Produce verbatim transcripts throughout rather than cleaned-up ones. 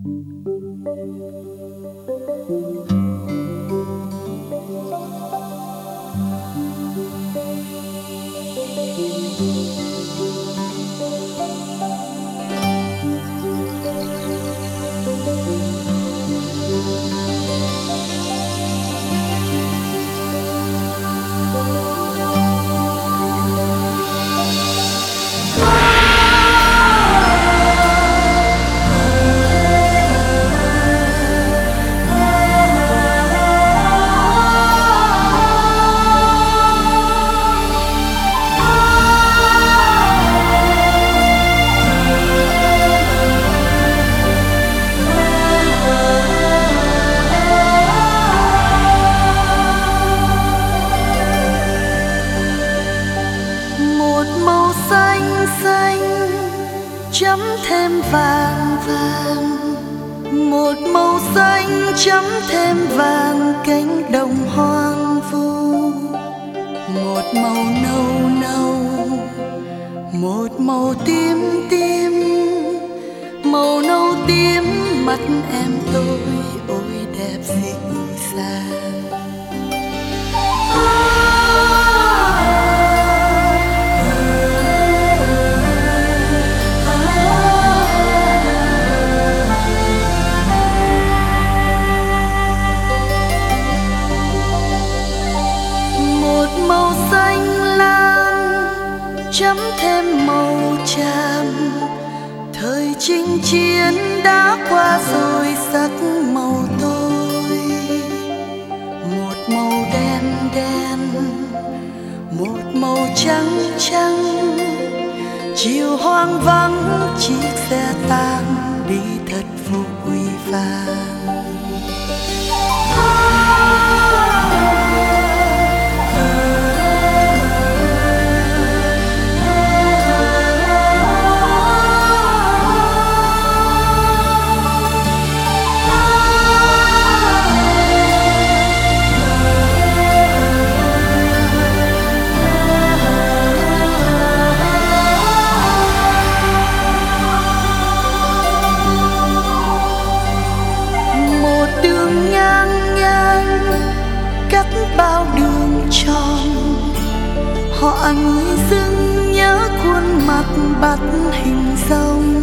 chấm thêm vàng vàng, một màu xanh chấm thêm vàng cánh đồng hoang vu, một màu nâu nâu, một màu tím tím, màu nâu tím mắt em tôi ôi đẹp dịu dàng. Màu xanh lam chấm thêm màu tràm, thời chinh chiến đã qua rồi sắc màu tôi, một màu đen đen, một màu trắng trắng, chiều hoang vắng chiếc xe tang đi thật vội vàng. Bao đường tròn họ người dưng nhớ khuôn mặt bắt hình dong,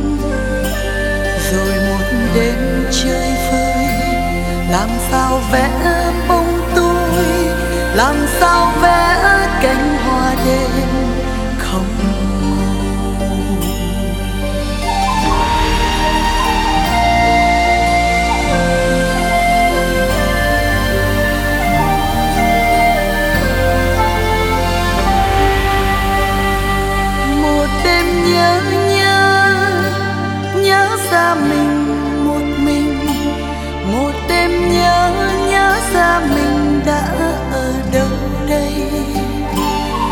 rồi một đêm chơi vơi làm sao vẽ bông tôi, làm sao vẽ cánh hoa đêm không nhớ nhớ nhớ ra mình một mình, một đêm nhớ nhớ ra mình đã ở đâu đây,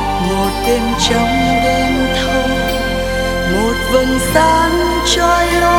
một đêm trong đêm thâu, một vầng sáng trói lóa